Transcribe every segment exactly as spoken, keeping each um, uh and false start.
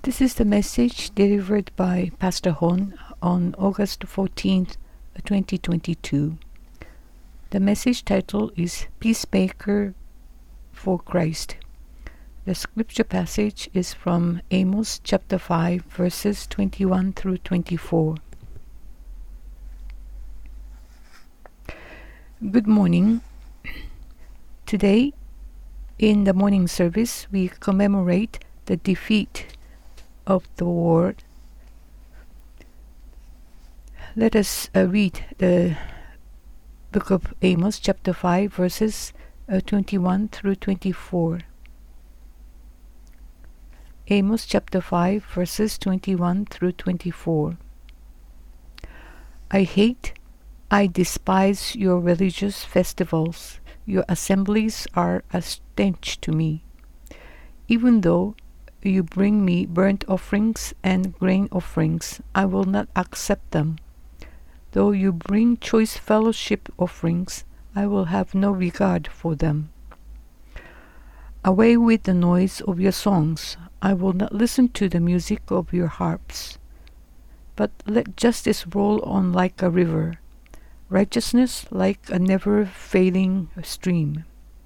This is the message delivered by Pastor Hon on August fourteenth, twenty twenty-two. The message title is Peacemaker for Christ. The scripture passage is from Amos chapter five, verses twenty-one through twenty-four. Good morning. Today, in the morning service, we commemorate the defeat of the war. Let us uh, read the book of Amos chapter five, verses uh, twenty-one through twenty-four. Amos chapter five, verses twenty-one through twenty-four. I hate, I despise your religious festivals. Your assemblies are a stench to me. Even though you bring me burnt offerings and grain offerings, I will not accept them. Though you bring choice fellowship offerings, I will have no regard for them. Away with the noise of your songs. I will not listen to the music of your harps. But let justice roll on like a river, righteousness like a never-failing stream.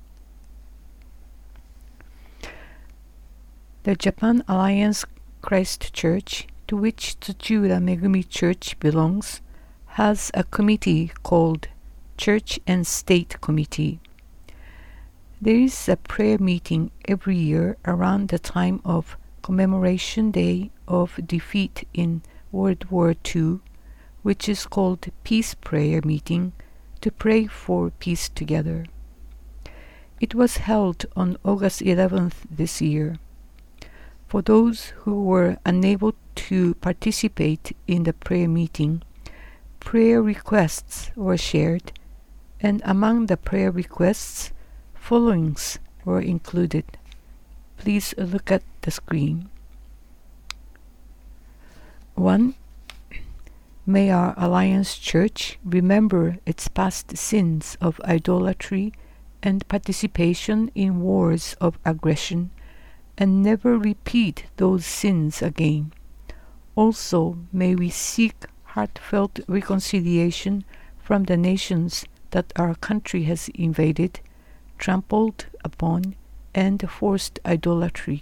The Japan Alliance Christ Church, to which Tsuchiura Megumi Church belongs, has a committee called Church and State Committee. There is a prayer meeting every year around the time of Commemoration Day of Defeat in World War Two, which is called Peace Prayer Meeting, to pray for peace together. It was held on August eleventh this year. For those who were unable to participate in the prayer meeting, prayer requests were shared, and among the prayer requests, followings were included. Please look at the screen. one. May our Alliance Church remember its past sins of idolatry and participation in wars of aggression, and never repeat those sins again. Also, may we seek heartfelt reconciliation from the nations that our country has invaded, trampled upon, and forced idolatry.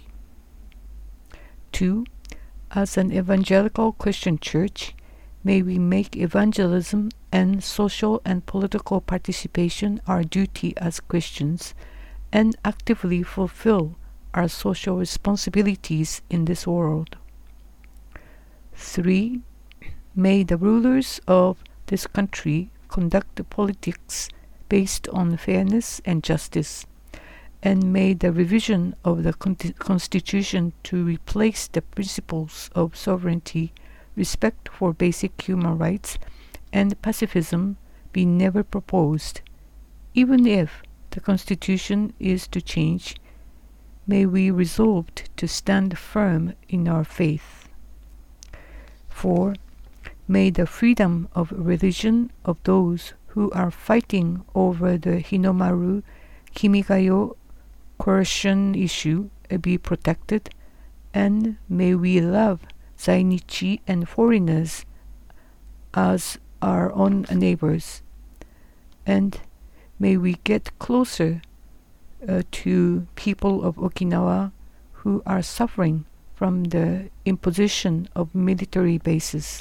two. As an evangelical Christian church, may we make evangelism and social and political participation our duty as Christians, and actively fulfill our social responsibilities in this world. three. May the rulers of this country conduct politics based on fairness and justice, and may the revision of the con- Constitution to replace the principles of sovereignty, respect for basic human rights, and pacifism be never proposed. Even if the Constitution is to change, may we resolve to stand firm in our faith. four. May the freedom of religion of those who are fighting over the Hinomaru Kimigayo coercion issue be protected, and may we love Zainichi and foreigners as our own neighbors, and may we get closer uh, to people of Okinawa who are suffering from the imposition of military bases.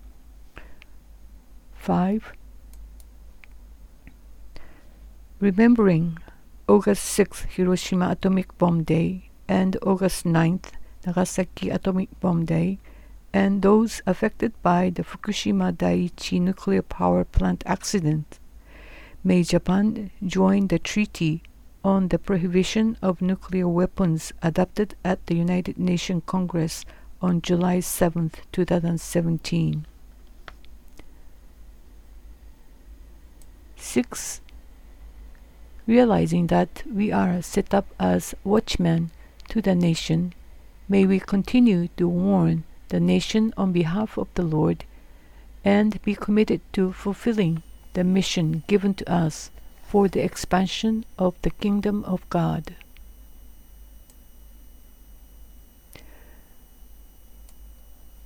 five. Remembering August sixth Hiroshima Atomic Bomb Day and August ninth Nagasaki Atomic Bomb Day, and those affected by the Fukushima Daiichi nuclear power plant accident, may Japan join the treaty on the prohibition of nuclear weapons adopted at the United Nations Congress on July seventh, twenty seventeen. six. Realizing that we are set up as watchmen to the nation, may we continue to warn the nation on behalf of the Lord, and be committed to fulfilling the mission given to us for the expansion of the kingdom of God.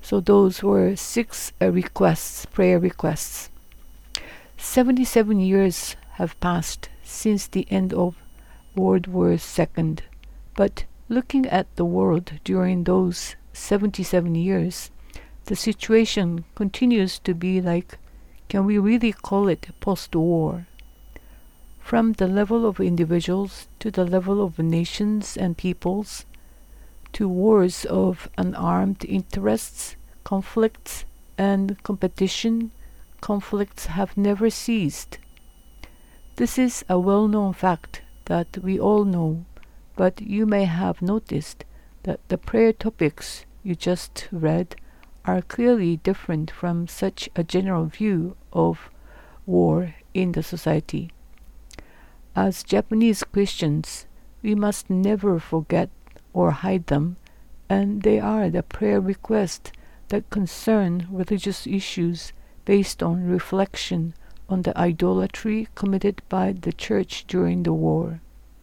So those were six uh, requests, prayer requests. seventy-seven years have passed since the end of World War Two, but looking at the world during those seventy-seven years, the situation continues to be like, can we really call it post-war? From the level of individuals to the level of nations and peoples, to wars of unarmed interests, conflicts, and competition, conflicts have never ceased. This is a well-known fact that we all know, but you may have noticed that the prayer topics you just read are clearly different from such a general view of war in the society. As Japanese Christians, we must never forget or hide them, and they are the prayer requests that concern religious issues based on reflection on the idolatry committed by the church during the war.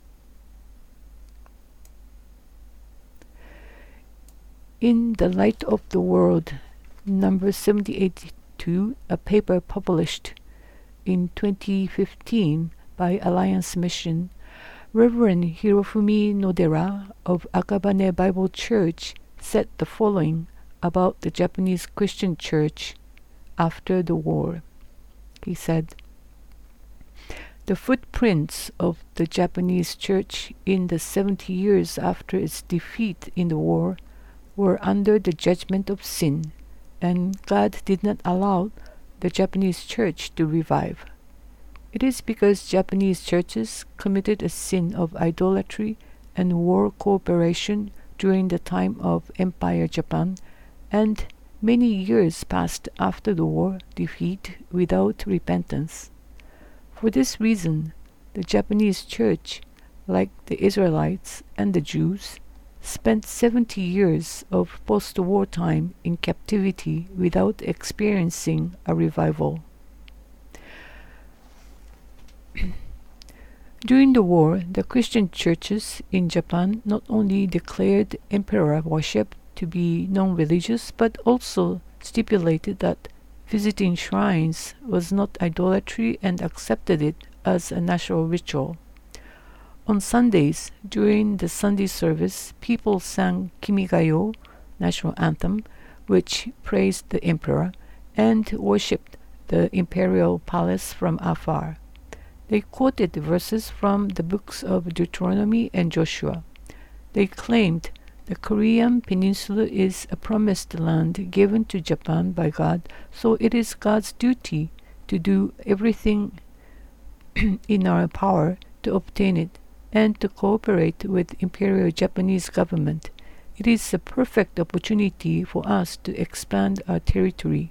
In the Light of the World, number seventy eighty-two, a paper published in twenty fifteen by Alliance Mission, Reverend Hirofumi Nodera of Akabane Bible Church said the following about the Japanese Christian church after the war. He said, "The footprints of the Japanese church in the seventy years after its defeat in the war were under the judgment of sin, and God did not allow the Japanese church to revive. It is because Japanese churches committed a sin of idolatry and war cooperation during the time of Empire Japan, and many years passed after the war defeat without repentance. For this reason, the Japanese church, like the Israelites and the Jews, spent seventy years of post-war time in captivity without experiencing a revival." During the war, the Christian churches in Japan not only declared emperor worship to be non-religious, but also stipulated that visiting shrines was not idolatry and accepted it as a national ritual. On Sundays, during the Sunday service, people sang Kimi ga Yo, national anthem, which praised the emperor, and worshipped the imperial palace from afar. They quoted verses from the books of Deuteronomy and Joshua. They claimed the Korean peninsula is a promised land given to Japan by God, so it is God's duty to do everything in our power to obtain it and to cooperate with Imperial Japanese government. It is a perfect opportunity for us to expand our territory.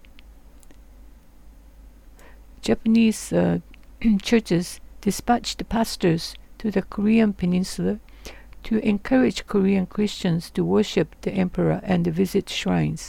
Japanese uh, churches dispatched pastors to the Korean peninsula to encourage Korean Christians to worship the emperor and visit shrines.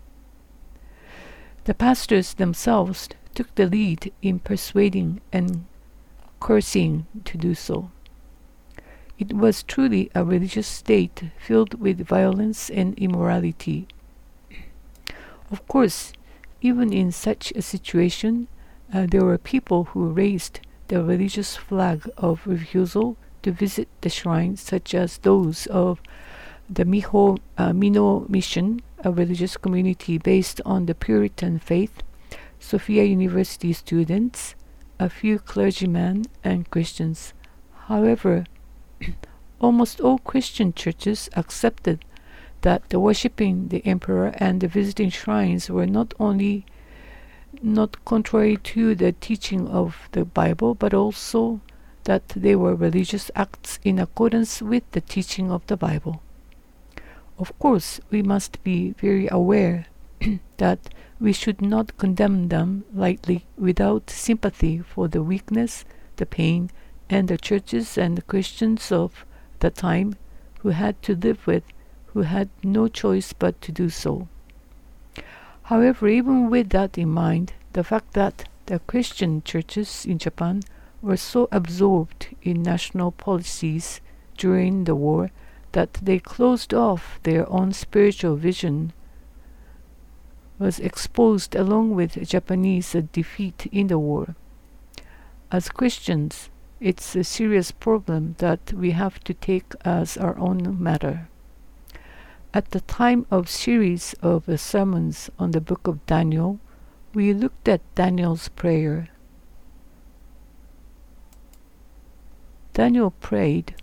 The pastors themselves took the lead in persuading and coercing to do so. It was truly a religious state filled with violence and immorality. Of course, even in such a situation, uh, there were people who raised the religious flag of refusal to visit the shrines, such as those of the Miho, uh, Mino Mission, a religious community based on the Puritan faith, Sophia University students, a few clergymen, and Christians. However, almost all Christian churches accepted that the worshipping the emperor and the visiting shrines were not only not contrary to the teaching of the Bible, but also that they were religious acts in accordance with the teaching of the Bible. Of course, we must be very aware that we should not condemn them lightly without sympathy for the weakness, the pain, and the churches and the Christians of the time who had to live with, who had no choice but to do so. However, even with that in mind, the fact that the Christian churches in Japan were so absorbed in national policies during the war that they closed off their own spiritual vision was exposed along with Japanese defeat in the war. As Christians, it's a serious problem that we have to take as our own matter. At the time of series of sermons on the book of Daniel, we looked at Daniel's prayer. Daniel prayed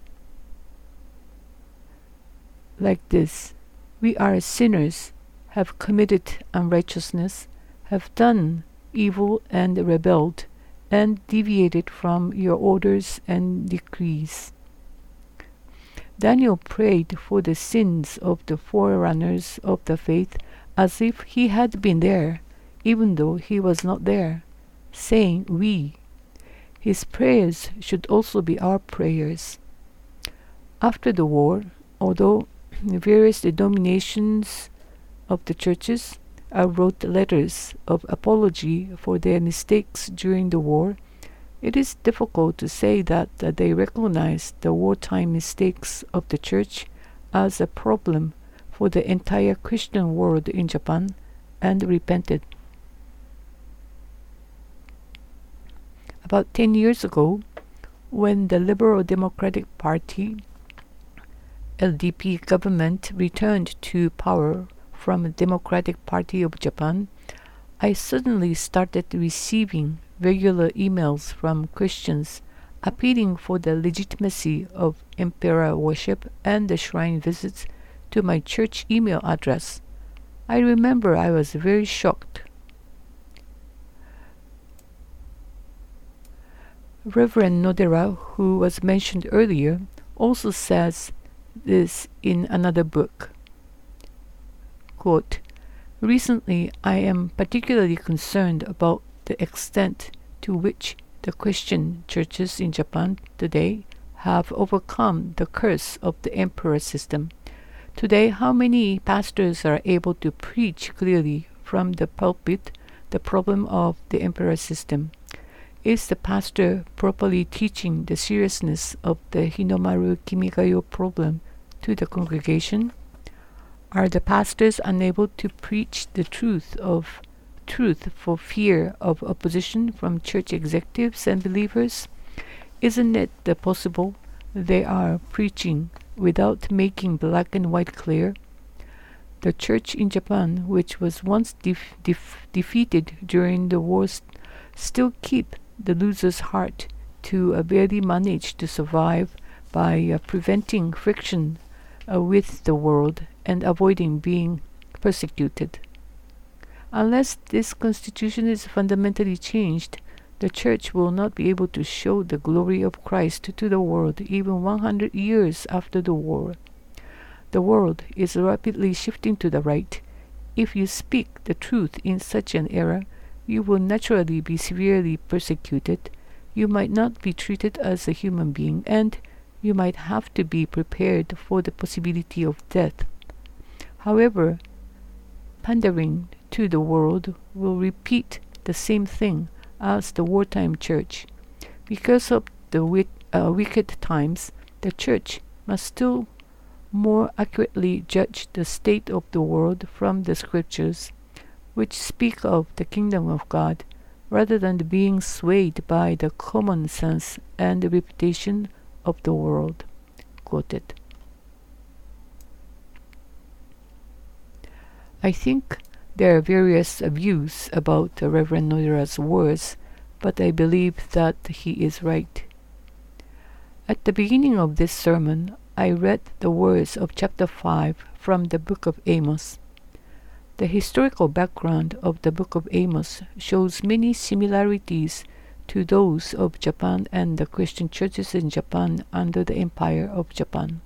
like this: "We are sinners, have committed unrighteousness, have done evil and rebelled, and deviated from your orders and decrees." Daniel prayed for the sins of the forerunners of the faith as if he had been there, even though he was not there, saying "we." His prayers should also be our prayers. After the war, although various denominations of the churches uh, wrote letters of apology for their mistakes during the war, it is difficult to say that uh, they recognized the wartime mistakes of the church as a problem for the entire Christian world in Japan and repented. About ten years ago, when the Liberal Democratic Party L D P government returned to power from the Democratic Party of Japan, I suddenly started receiving regular emails from Christians appealing for the legitimacy of emperor worship and the shrine visits to my church email address. I remember I was very shocked. Reverend Nodera, who was mentioned earlier, also says this in another book. Quote, "Recently, I am particularly concerned about the extent to which the Christian churches in Japan today have overcome the curse of the emperor system. Today, how many pastors are able to preach clearly from the pulpit the problem of the emperor system? Is the pastor properly teaching the seriousness of the Hinomaru Kimigayo problem to the congregation? Are the pastors unable to preach the truth of truth for fear of opposition from church executives and believers? Isn't it the possible they are preaching without making black and white clear? The church in Japan, which was once def- def- defeated during the wars, still keep the loser's heart to uh, barely manage to survive by uh, preventing friction uh, with the world and avoiding being persecuted. Unless this constitution is fundamentally changed, the church will not be able to show the glory of Christ to the world even one hundred years after the war. The world is rapidly shifting to the right. If you speak the truth in such an era, you will naturally be severely persecuted. You might not be treated as a human being, and you might have to be prepared for the possibility of death. However, pandering to the world will repeat the same thing as the wartime church. Because of the wi- uh, wicked times, the church must still more accurately judge the state of the world from the scriptures, which speak of the kingdom of God, rather than being swayed by the common sense and the reputation of the world. Quoted. I think there are various views about Reverend Nodera's words, but I believe that he is right. At the beginning of this sermon, I read the words of chapter five from the book of Amos. The historical background of the book of Amos shows many similarities to those of Japan and the Christian churches in Japan under the Empire of Japan.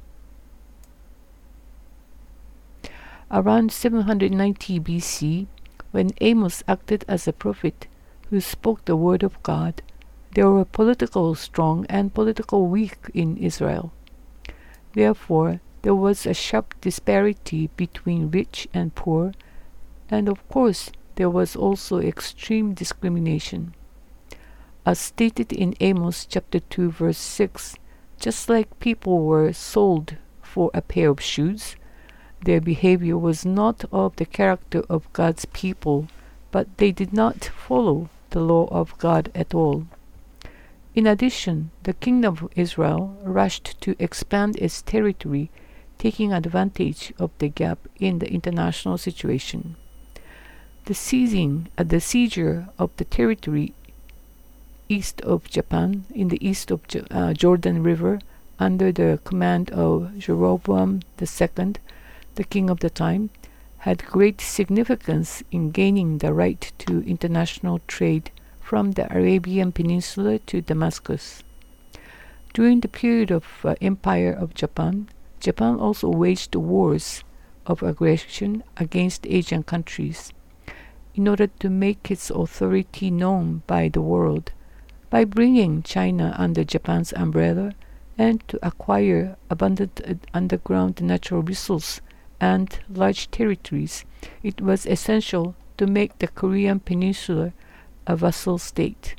Around seven hundred ninety B C, when Amos acted as a prophet who spoke the word of God, there were political strong and political weak in Israel. Therefore, there was a sharp disparity between rich and poor, and of course, there was also extreme discrimination. As stated in Amos chapter two verse six, just like people were sold for a pair of shoes, their behavior was not of the character of God's people, but they did not follow the law of God at all. In addition, the kingdom of Israel rushed to expand its territory, taking advantage of the gap in the international situation. The seizing, uh, the seizure of the territory east of Japan, in the east of J- uh, Jordan River, under the command of Jeroboam the Second, the king of the time, had great significance in gaining the right to international trade from the Arabian Peninsula to Damascus. During the period of uh, Empire of Japan, Japan also waged wars of aggression against Asian countries in order to make its authority known by the world, by bringing China under Japan's umbrella and to acquire abundant uh, underground natural resources and large territories. It was essential to make the Korean Peninsula a vassal state.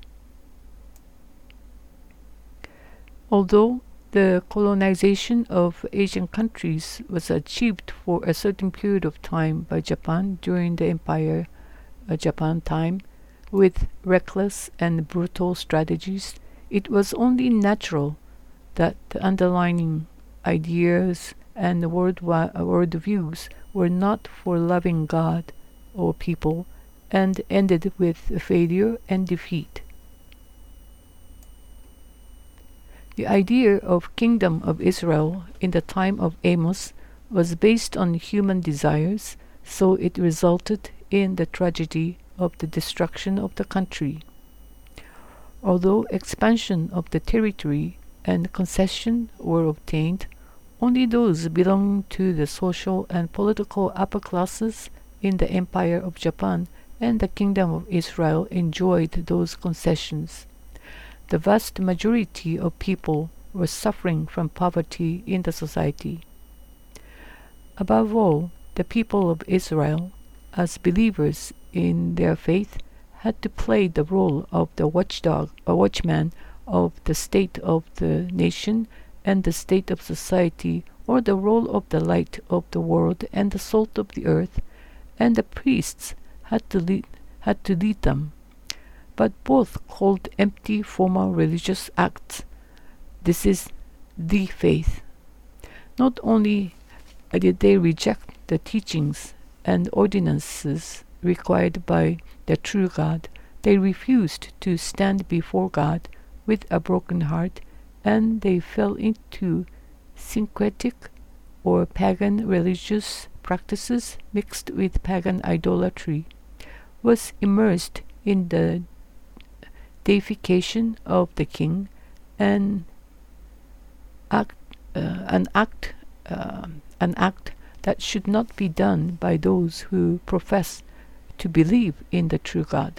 Although the colonization of Asian countries was achieved for a certain period of time by Japan during the Empire uh, Japan time, with reckless and brutal strategies, it was only natural that the underlying ideas and world wi- world views were not for loving God or people, and ended with failure and defeat. The idea of Kingdom of Israel in the time of Amos was based on human desires, so it resulted in the tragedy of the destruction of the country. Although expansion of the territory and concession were obtained, only those belonging to the social and political upper classes in the Empire of Japan and the Kingdom of Israel enjoyed those concessions. The vast majority of people were suffering from poverty in the society. Above all, the people of Israel, as believers in their faith, had to play the role of the watchdog or watchman of the state of the nation and the state of society, or the role of the light of the world and the salt of the earth, and the priests had to lead, had to lead them. But both called empty formal religious acts. This is the faith. Not only did they reject the teachings and ordinances required by the true God, they refused to stand before God with a broken heart, and they fell into syncretic or pagan religious practices mixed with pagan idolatry, was immersed in the deification of the king, and act, uh, an act uh, an act that should not be done by those who profess to believe in the true God.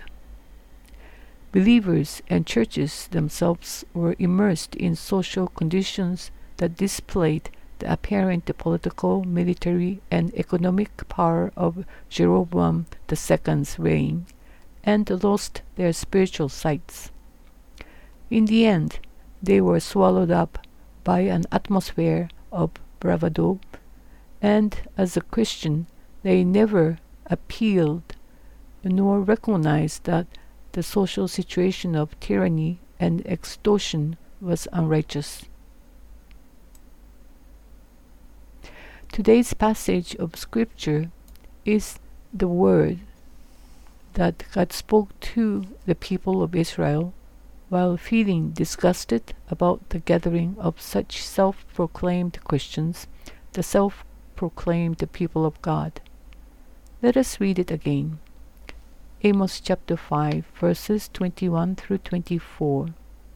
Believers and churches themselves were immersed in social conditions that displayed the apparent political, military, and economic power of Jeroboam the Second's reign, and lost their spiritual sights. In the end, they were swallowed up by an atmosphere of bravado, and as a Christian, they never appealed nor recognized that the social situation of tyranny and extortion was unrighteous. Today's passage of Scripture is the word that God spoke to the people of Israel while feeling disgusted about the gathering of such self-proclaimed Christians, the self-proclaimed people of God. Let us read it again. Amos chapter five, verses twenty-one through twenty-four.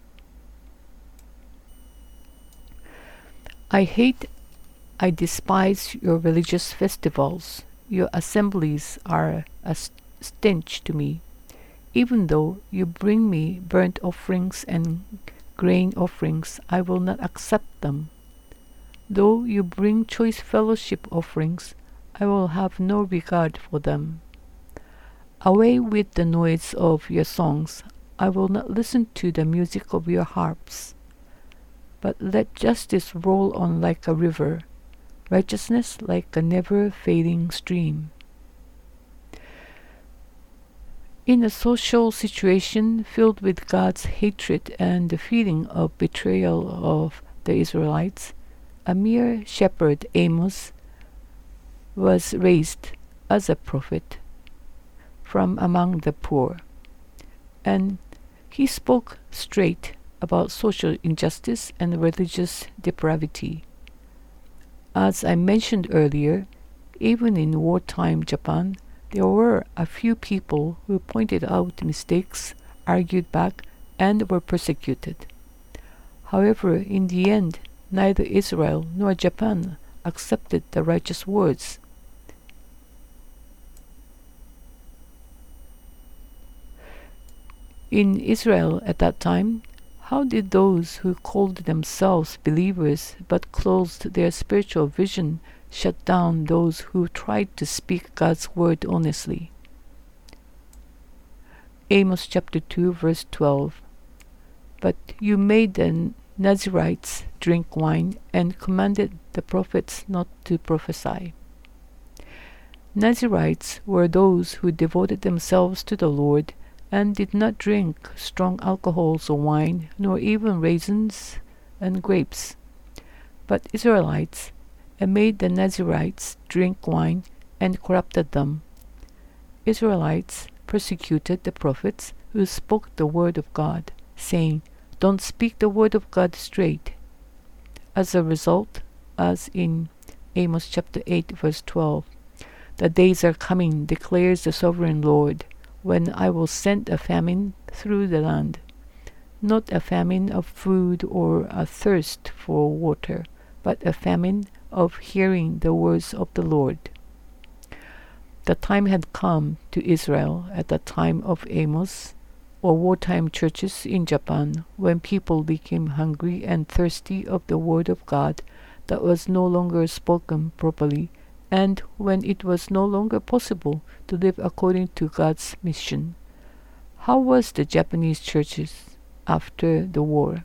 I hate, I despise your religious festivals. Your assemblies are a stench to me. Even though you bring me burnt offerings and grain offerings, I will not accept them. Though you bring choice fellowship offerings, I will have no regard for them. Away with the noise of your songs. I will not listen to the music of your harps. But let justice roll on like a river. righteousness like a never-failing stream. In a social situation filled with God's hatred and the feeling of betrayal of the Israelites, a mere shepherd, Amos, was raised as a prophet from among the poor, and he spoke straight about social injustice and religious depravity. As I mentioned earlier, even in wartime Japan, there were a few people who pointed out mistakes, argued back, and were persecuted. However, in the end, neither Israel nor Japan accepted the righteous words. In Israel at that time, how did those who called themselves believers but closed their spiritual vision shut down those who tried to speak God's word honestly? Amos chapter two verse twelve. But you made the Nazirites drink wine and commanded the prophets not to prophesy. Nazirites were those who devoted themselves to the Lord and did not drink strong alcohols or wine, nor even raisins and grapes. But Israelites made the Nazirites drink wine and corrupted them. Israelites persecuted the prophets who spoke the word of God, saying, "Don't speak the word of God straight." As a result, as in Amos chapter eight verse twelve, "The days are coming, declares the sovereign Lord, when I will send a famine through the land, not a famine of food or a thirst for water, but a famine of hearing the words of the Lord." The time had come to Israel at the time of Amos, or wartime churches in Japan, when people became hungry and thirsty of the word of God that was no longer spoken properly, and when it was no longer possible to live according to God's mission. How was the Japanese churches after the war?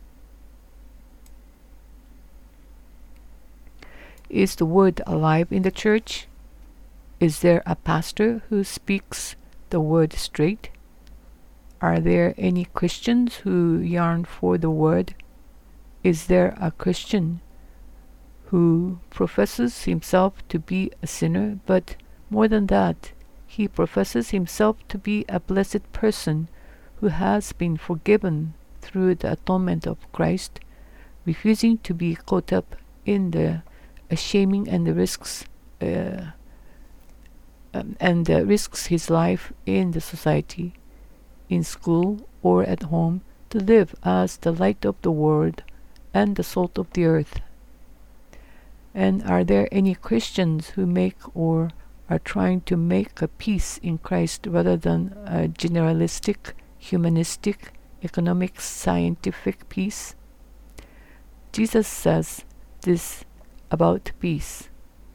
Is the word alive in the church? Is there a pastor who speaks the word straight? Are there any Christians who yearn for the word? Is there a Christian who professes himself to be a sinner, but more than that, he professes himself to be a blessed person who has been forgiven through the atonement of Christ, refusing to be caught up in the shaming and the risks uh, um, and uh, risks his life in the society, in school or at home, to live as the light of the world and the salt of the earth? And are there any Christians who make or are trying to make a peace in Christ rather than a generalistic, humanistic, economic, scientific peace? Jesus says this about peace.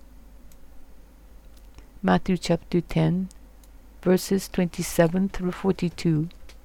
Matthew chapter ten, verses twenty-seven through forty-two.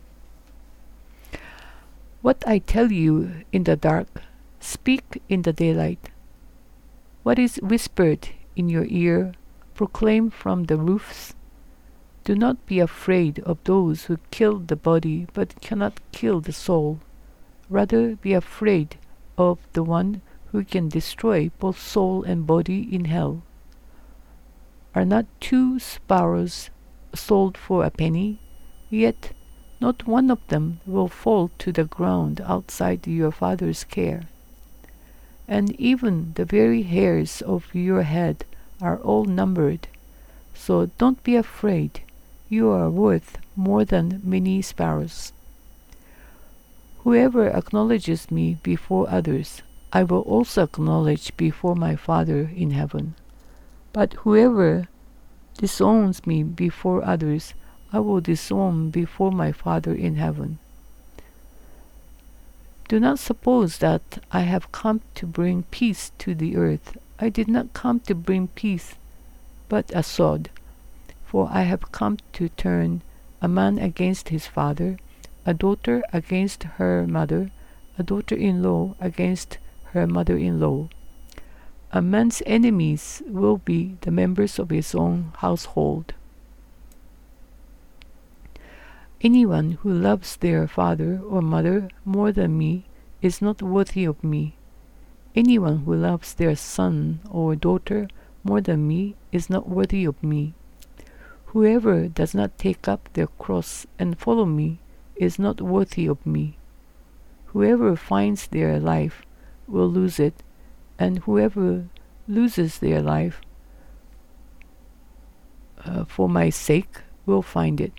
What I tell you in the dark, speak in the daylight. What is whispered in your ear, proclaim from the roofs. Do not be afraid of those who kill the body but cannot kill the soul. Rather be afraid of the one who can destroy both soul and body in hell. Are not two sparrows sold for a penny? Yet not one of them will fall to the ground outside your Father's care. And even the very hairs of your head are all numbered. So don't be afraid. You are worth more than many sparrows. Whoever acknowledges me before others, I will also acknowledge before my Father in heaven. But whoever disowns me before others, I will disown before my Father in heaven. Do not suppose that I have come to bring peace to the earth. I did not come to bring peace, but a sword. For I have come to turn a man against his father, a daughter against her mother, a daughter-in-law against her mother-in-law. A man's enemies will be the members of his own household. Anyone who loves their father or mother more than me is not worthy of me. Anyone who loves their son or daughter more than me is not worthy of me. Whoever does not take up their cross and follow me is not worthy of me. Whoever finds their life will lose it, and whoever loses their life uh, for my sake will find it.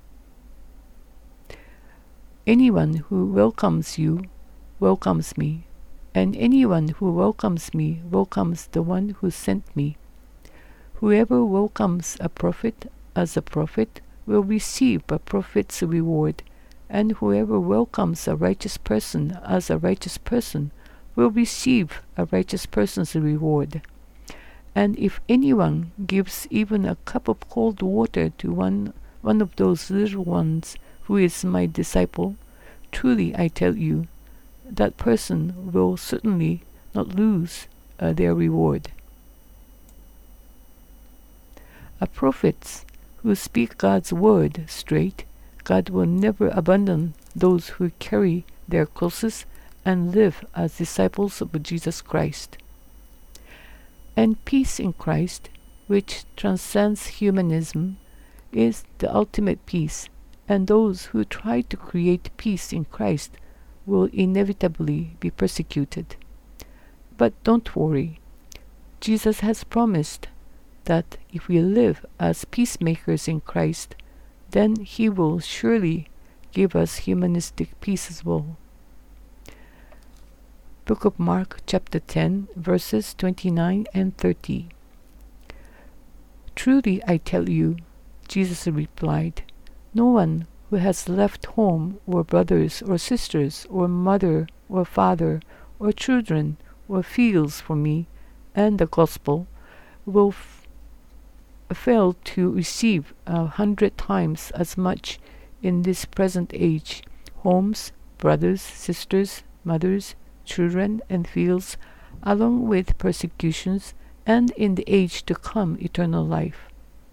Anyone who welcomes you welcomes me, and anyone who welcomes me welcomes the one who sent me. Whoever welcomes a prophet as a prophet will receive a prophet's reward, and whoever welcomes a righteous person as a righteous person will receive a righteous person's reward. And if anyone gives even a cup of cold water to one, one of those little ones who is my disciple, truly I tell you, that person will certainly not lose uh, their reward. A prophets who speak God's word straight, God will never abandon those who carry their crosses and live as disciples of Jesus Christ. And peace in Christ, which transcends humanism, is the ultimate peace, and those who try to create peace in Christ will inevitably be persecuted. But don't worry. Jesus has promised that if we live as peacemakers in Christ, then He will surely give us humanistic peace as well. Book of Mark, chapter ten, verses twenty-nine and thirty. Truly I tell you, Jesus replied, no one who has left home or brothers or sisters or mother or father or children or fields for me and the gospel will f- fail to receive a hundred times as much in this present age, homes, brothers, sisters, mothers, children, and fields, along with persecutions, and in the age to come eternal life.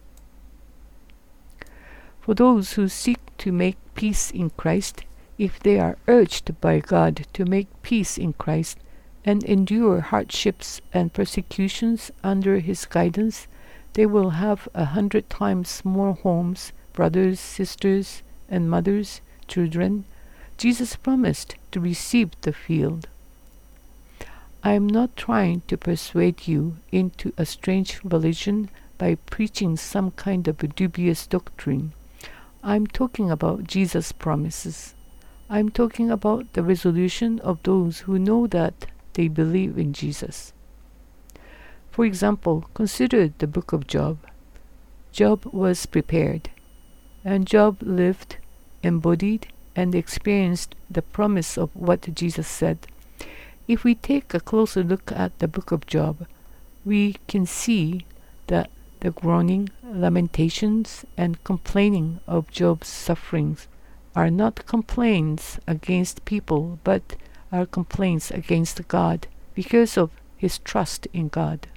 For those who seek to make peace in Christ, if they are urged by God to make peace in Christ and endure hardships and persecutions under His guidance, they will have a hundred times more homes, brothers, sisters, and mothers, children. Jesus promised to receive the field. I am not trying to persuade you into a strange religion by preaching some kind of a dubious doctrine. I'm talking about Jesus' promises. I'm talking about the resolution of those who know that they believe in Jesus. For example, consider the book of Job. Job was prepared, and Job lived, embodied, and experienced the promise of what Jesus said. If we take a closer look at the book of Job, we can see that the groaning, lamentations, and complaining of Job's sufferings are not complaints against people, but are complaints against God because of his trust in God.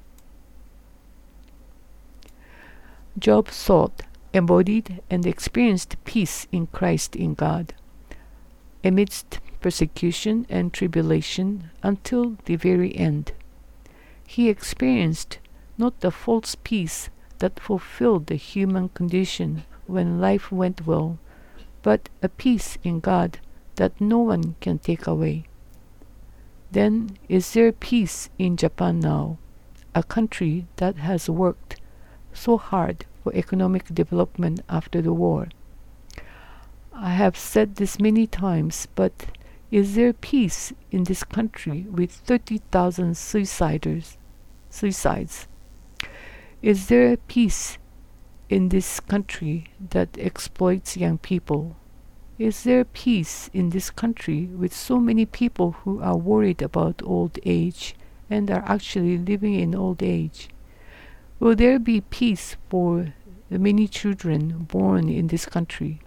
Job sought, embodied, and experienced peace in Christ in God, amidst persecution and tribulation until the very end. He experienced not the false peace that fulfilled the human condition when life went well, but a peace in God that no one can take away. Then is there peace in Japan now, a country that has worked so hard for economic development after the war? I have said this many times, but is there peace in this country with thirty thousand suiciders, suicides? Is there peace in this country that exploits young people? Is there peace in this country with so many people who are worried about old age and are actually living in old age? Will there be peace for the many children born in this country?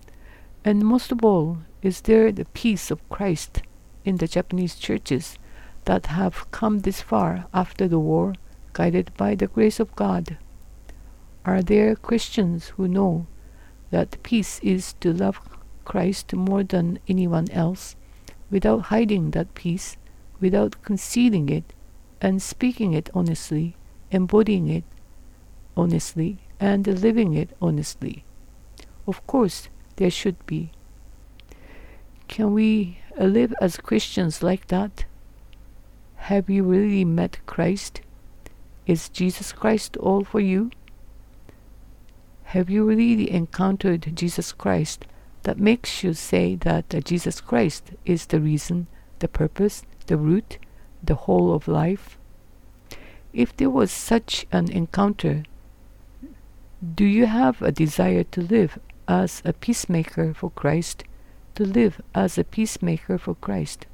And most of all, is there the peace of Christ in the Japanese churches that have come this far after the war, guided by the grace of God? Are there Christians who know that peace is to love Christ more than anyone else, without hiding that peace, without concealing it, and speaking it honestly, embodying it honestly, and living it honestly? Of course, there should be. Can we uh, live as Christians like that? Have you really met Christ? Is Jesus Christ all for you? Have you really encountered Jesus Christ that makes you say that uh, Jesus Christ is the reason, the purpose, the root, the whole of life? If there was such an encounter, do you have a desire to live as a peacemaker for Christ, to live as a peacemaker for Christ?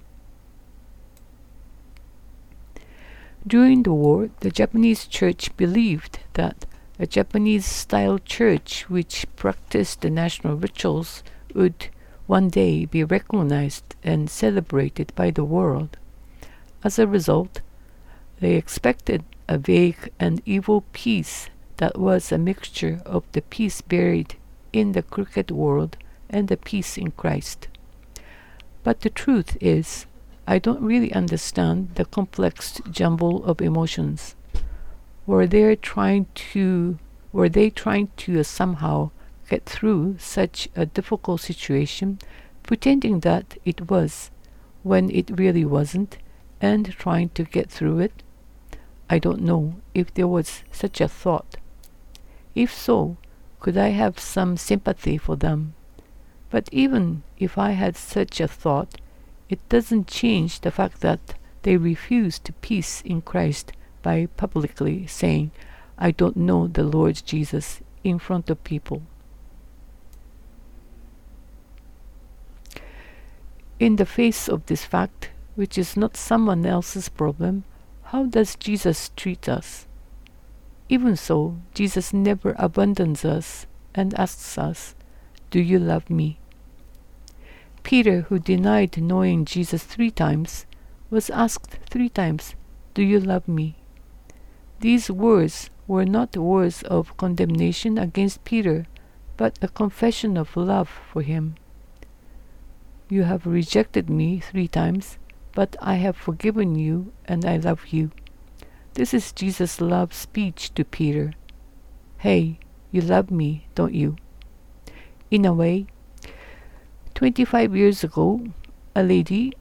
During the war, the Japanese church believed that a Japanese-style church which practiced the national rituals would one day be recognized and celebrated by the world. As a result, they expected a vague and evil peace that was a mixture of the peace buried in the crooked world and the peace in Christ. But the truth is, I don't really understand the complex jumble of emotions. Were they trying to were they trying to somehow get through such a difficult situation, pretending that it was, when it really wasn't, and trying to get through it? I don't know if there was such a thought. If so, could I have some sympathy for them? But even if I had such a thought, it doesn't change the fact that they refused peace in Christ by publicly saying, "I don't know the Lord Jesus," in front of people. In the face of this fact, which is not someone else's problem, how does Jesus treat us? Even so, Jesus never abandons us and asks us, "Do you love me?" Peter, who denied knowing Jesus three times, was asked three times, "Do you love me?" These words were not words of condemnation against Peter, but a confession of love for him. "You have rejected me three times, but I have forgiven you and I love you." This is Jesus' love speech to Peter. "Hey, you love me, don't you?" In a way, twenty-five years ago, a lady,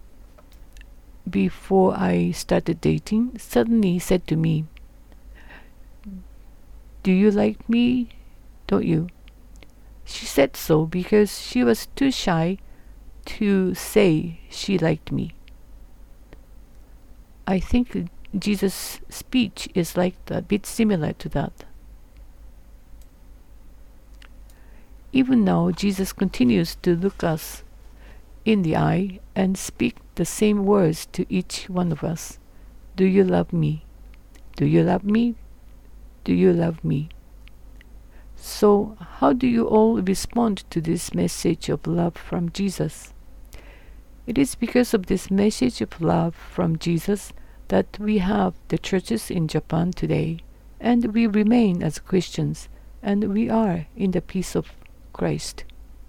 before I started dating, suddenly said to me, "Do you like me, don't you?" She said so because she was too shy to say she liked me. I think Jesus' speech is like a bit similar to that. Even now, Jesus continues to look us in the eye and speak the same words to each one of us. "Do you love me? Do you love me? Do you love me?" So, how do you all respond to this message of love from Jesus? It is because of this message of love from Jesus that we have the churches in Japan today, and we remain as Christians, and we are in the peace of Christ.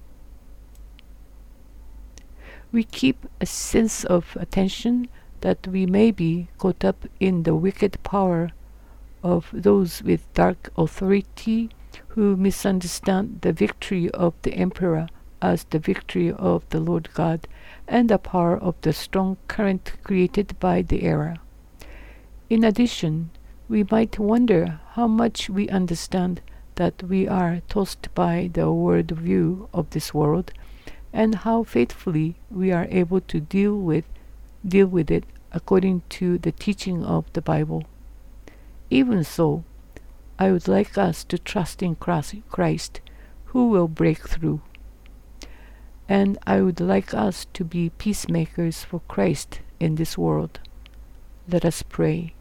We keep a sense of attention that we may be caught up in the wicked power of those with dark authority who misunderstand the victory of the emperor as the victory of the Lord God and the power of the strong current created by the era. In addition, we might wonder how much we understand that we are tossed by the world view of this world, and how faithfully we are able to deal with deal with it according to the teaching of the Bible. Even so, I would like us to trust in Christ, who will break through. And I would like us to be peacemakers for Christ in this world. Let us pray.